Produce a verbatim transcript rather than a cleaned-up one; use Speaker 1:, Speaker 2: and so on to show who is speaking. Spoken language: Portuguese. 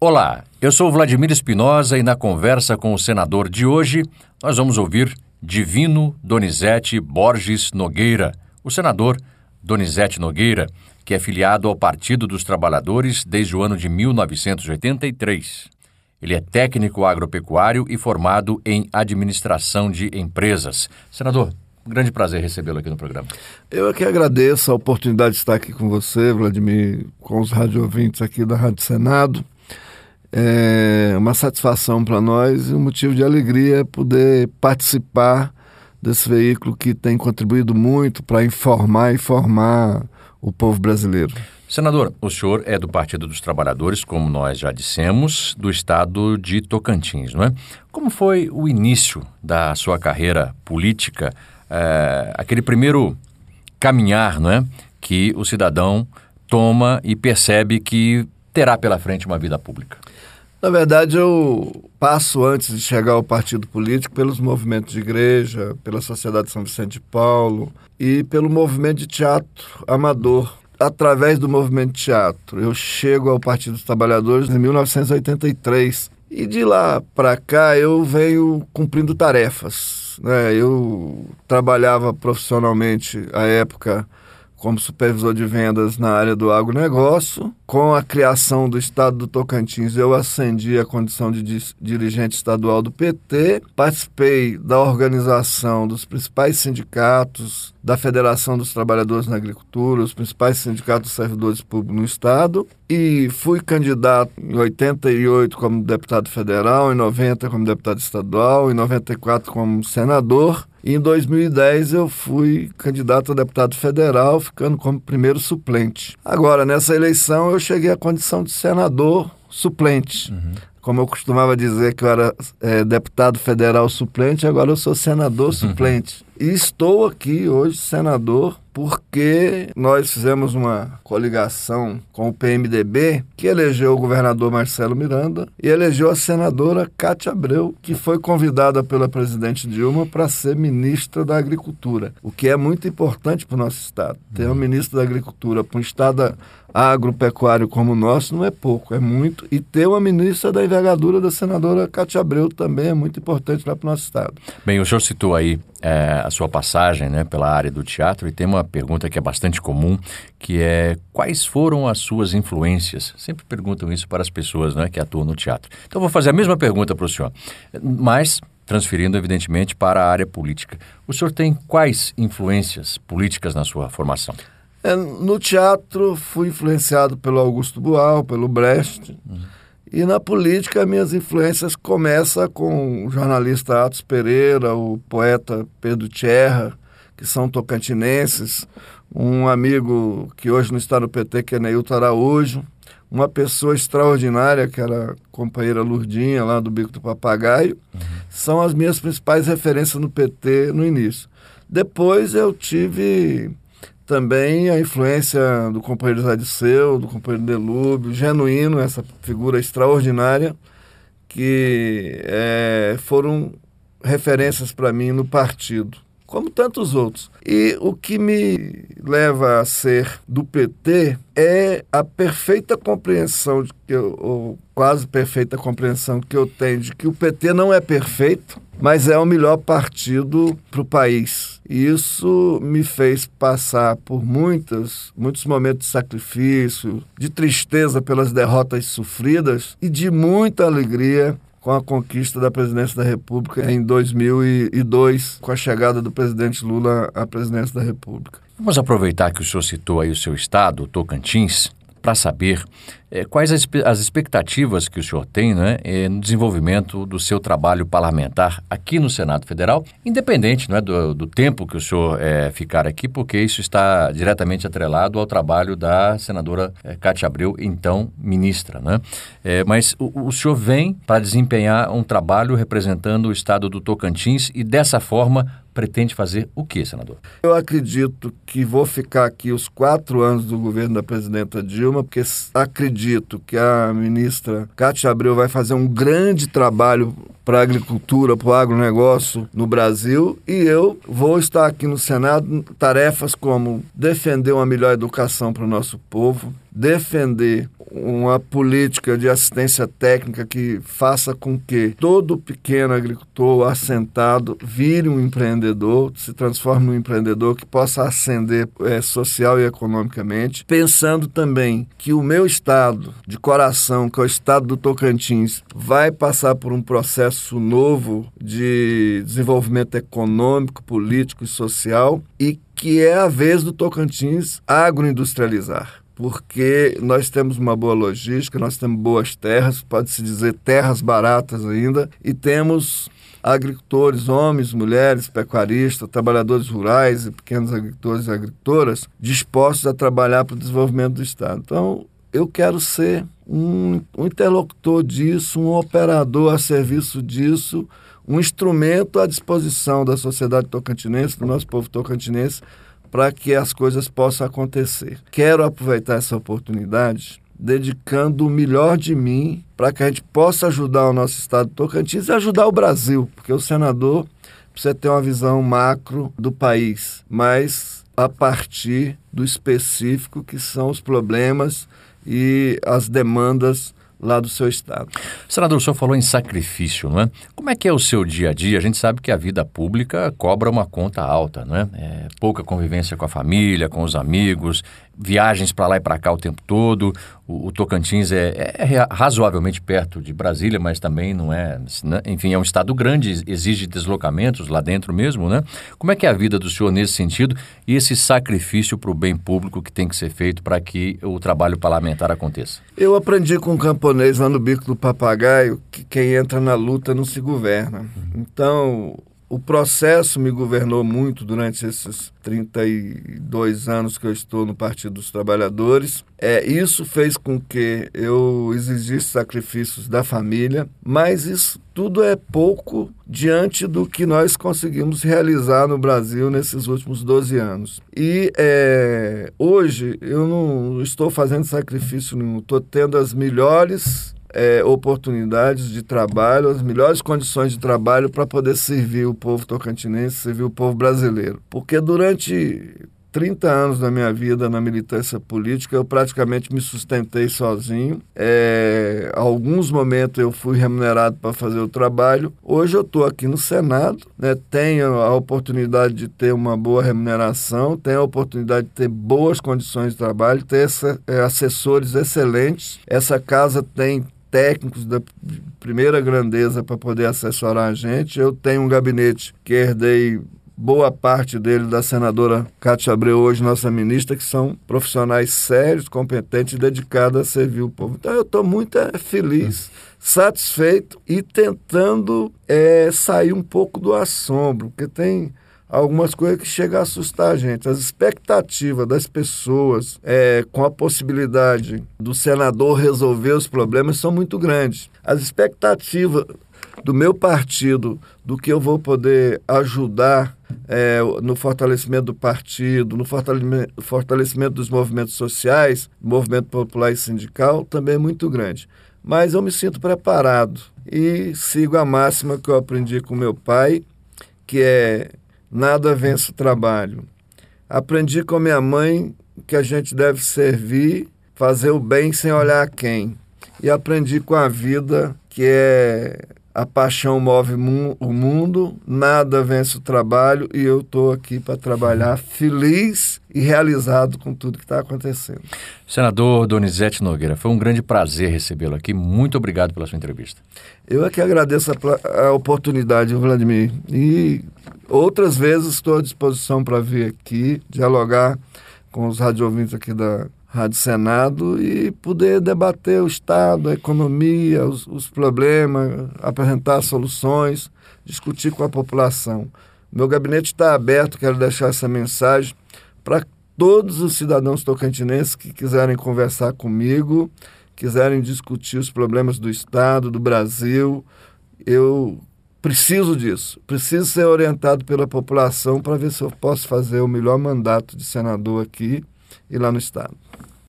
Speaker 1: Olá, eu sou Vladimir Espinosa e na conversa com o senador de hoje, nós vamos ouvir Divino Donizete Borges Nogueira, o senador Donizete Nogueira, que é filiado ao Partido dos Trabalhadores desde o ano de mil novecentos e oitenta e três. Ele é técnico agropecuário e formado em administração de empresas. Senador, um grande prazer recebê-lo aqui no programa.
Speaker 2: Eu é que agradeço a oportunidade de estar aqui com você, Vladimir, com os radiovintes aqui da Rádio Senado. É uma satisfação para nós e um motivo de alegria poder participar desse veículo que tem contribuído muito para informar e formar o povo brasileiro.
Speaker 1: Senador, o senhor é do Partido dos Trabalhadores, como nós já dissemos, do estado de Tocantins, não é? Como foi o início da sua carreira política, é, aquele primeiro caminhar, não é, que o cidadão toma e percebe que terá pela frente uma vida pública?
Speaker 2: Na verdade, eu passo, antes de chegar ao partido político, pelos movimentos de igreja, pela Sociedade São Vicente de Paulo e pelo movimento de teatro amador. Através do movimento de teatro, eu chego ao Partido dos Trabalhadores em mil novecentos e oitenta e três. E de lá para cá eu venho cumprindo tarefas, né? Eu trabalhava profissionalmente, à época, como supervisor de vendas na área do agronegócio. Com a criação do estado do Tocantins, eu ascendi à condição de dirigente estadual do P T. Participei da organização dos principais sindicatos, da Federação dos Trabalhadores na Agricultura, os principais sindicatos dos servidores públicos no estado. E fui candidato em oitenta e oito como deputado federal, em noventa como deputado estadual, em noventa e quatro como senador. E em dois mil e dez eu fui candidato a deputado federal, ficando como primeiro suplente. Agora, nessa eleição, eu cheguei à condição de senador suplente. Uhum. Como eu costumava dizer que eu era é, deputado federal suplente, agora eu sou senador uhum. suplente. E estou aqui hoje, senador, porque nós fizemos uma coligação com o P M D B, que elegeu o governador Marcelo Miranda e elegeu a senadora Cátia Abreu, que foi convidada pela presidente Dilma para ser ministra da Agricultura, o que é muito importante para o nosso estado. Ter um ministro da Agricultura para um estado agropecuário como o nosso não é pouco, é muito. E ter uma ministra da envergadura da senadora Cátia Abreu também é muito importante lá para o nosso estado.
Speaker 1: Bem, o senhor citou aí é, a sua passagem, né, pela área do teatro, e tem uma pergunta que é bastante comum, que é: quais foram as suas influências? Sempre perguntam isso para as pessoas, né, que atuam no teatro. Então, eu vou fazer a mesma pergunta para o senhor, mas transferindo, evidentemente, para a área política. O senhor tem quais influências políticas na sua formação?
Speaker 2: É, no teatro, fui influenciado pelo Augusto Boal, pelo Brecht. Uhum. E na política, minhas influências começam com o jornalista Atos Pereira, o poeta Pedro Tcherra, que são tocantinenses, um amigo que hoje não está no P T, que é Neilton Araújo, uma pessoa extraordinária, que era a companheira Lurdinha, lá do Bico do Papagaio. Uhum. São as minhas principais referências no P T no início. Depois eu tive também a influência do companheiro Zé Disseu, do companheiro Delúbio, Genuíno, essa figura extraordinária, que é, foram referências para mim no partido, como tantos outros. E o que me leva a ser do P T é a perfeita compreensão, de que eu, ou quase perfeita compreensão que eu tenho de que o P T não é perfeito, mas é o melhor partido para o país. E isso me fez passar por muitas, muitos momentos de sacrifício, de tristeza pelas derrotas sofridas e de muita alegria com a conquista da presidência da República em dois mil e dois, com a chegada do presidente Lula à presidência da República.
Speaker 1: Vamos aproveitar que o senhor citou aí o seu estado, Tocantins, para saber é, quais as, as expectativas que o senhor tem, né, é, no desenvolvimento do seu trabalho parlamentar aqui no Senado Federal, independente, né, do, do tempo que o senhor é, ficar aqui, porque isso está diretamente atrelado ao trabalho da senadora é, Cátia Abreu, então ministra, né? É, mas o, o senhor vem para desempenhar um trabalho representando o estado do Tocantins e, dessa forma, pretende fazer o quê, senador?
Speaker 2: Eu acredito que vou ficar aqui os quatro anos do governo da presidenta Dilma, porque acredito que a ministra Cátia Abreu vai fazer um grande trabalho para a agricultura, para o agronegócio no Brasil, e eu vou estar aqui no Senado tarefas como defender uma melhor educação para o nosso povo, defender uma política de assistência técnica que faça com que todo pequeno agricultor assentado vire um empreendedor, se transforme num empreendedor que possa ascender é, social e economicamente, pensando também que o meu estado de coração, que é o estado do Tocantins, vai passar por um processo novo de desenvolvimento econômico, político e social, e que é a vez do Tocantins agroindustrializar. Porque nós temos uma boa logística, nós temos boas terras, pode-se dizer terras baratas ainda, e temos agricultores, homens, mulheres, pecuaristas, trabalhadores rurais e pequenos agricultores e agricultoras dispostos a trabalhar para o desenvolvimento do Estado. Então, eu quero ser um, um interlocutor disso, um operador a serviço disso, um instrumento à disposição da sociedade tocantinense, do nosso povo tocantinense, para que as coisas possam acontecer. Quero aproveitar essa oportunidade dedicando o melhor de mim para que a gente possa ajudar o nosso estado de Tocantins e ajudar o Brasil, porque o senador precisa ter uma visão macro do país, mas a partir do específico que são os problemas e as demandas lá do seu estado.
Speaker 1: Senador, o senhor falou em sacrifício, não é? Como é que é o seu dia a dia? A gente sabe que a vida pública cobra uma conta alta, não é? É pouca convivência com a família, com os amigos, viagens para lá e para cá o tempo todo. O, o Tocantins é, é razoavelmente perto de Brasília, mas também não é... Né? Enfim, é um estado grande, exige deslocamentos lá dentro mesmo, né? Como é que é a vida do senhor nesse sentido e esse sacrifício para o bem público que tem que ser feito para que o trabalho parlamentar aconteça?
Speaker 2: Eu aprendi com um camponês lá no Bico do Papagaio que quem entra na luta não se governa. Então, o processo me governou muito durante esses trinta e dois anos que eu estou no Partido dos Trabalhadores. É, isso fez com que eu exigisse sacrifícios da família, mas isso tudo é pouco diante do que nós conseguimos realizar no Brasil nesses últimos doze anos. E é, hoje eu não estou fazendo sacrifício nenhum, estou tendo as melhores É, oportunidades de trabalho, as melhores condições de trabalho para poder servir o povo tocantinense, servir o povo brasileiro. Porque durante trinta anos da minha vida na militância política, eu praticamente me sustentei sozinho. É, alguns momentos eu fui remunerado para fazer o trabalho. Hoje eu estou aqui no Senado, né, tenho a oportunidade de ter uma boa remuneração, tenho a oportunidade de ter boas condições de trabalho, ter essa, é, assessores excelentes. Essa casa tem técnicos da primeira grandeza para poder assessorar a gente. Eu tenho um gabinete que herdei boa parte dele da senadora Cátia Abreu, hoje nossa ministra, que são profissionais sérios, competentes e dedicados a servir o povo. Então eu estou muito é, feliz, satisfeito e tentando é, sair um pouco do assombro, porque tem algumas coisas que chegam a assustar a gente. As expectativas das pessoas é, com a possibilidade do senador resolver os problemas são muito grandes. As expectativas do meu partido, do que eu vou poder ajudar é, no fortalecimento do partido, no fortalecimento, fortalecimento dos movimentos sociais, movimento popular e sindical, também é muito grande. Mas eu me sinto preparado e sigo a máxima que eu aprendi com meu pai, que é: nada vence o trabalho. Aprendi com minha mãe que a gente deve servir, fazer o bem sem olhar a quem. E aprendi com a vida que é: a paixão move mu- o mundo, nada vence o trabalho, e eu estou aqui para trabalhar feliz e realizado com tudo que está acontecendo.
Speaker 1: Senador Donizete Nogueira, foi um grande prazer recebê-lo aqui. Muito obrigado pela sua entrevista.
Speaker 2: Eu é que agradeço a, a oportunidade, Vladimir. E outras vezes estou à disposição para vir aqui, dialogar com os radioouvintes aqui da Rádio Senado e poder debater o Estado, a economia, os, os problemas, apresentar soluções, discutir com a população. Meu gabinete está aberto, quero deixar essa mensagem para todos os cidadãos tocantinenses que quiserem conversar comigo, quiserem discutir os problemas do Estado, do Brasil. Eu preciso disso, preciso ser orientado pela população para ver se eu posso fazer o melhor mandato de senador aqui e lá no Estado.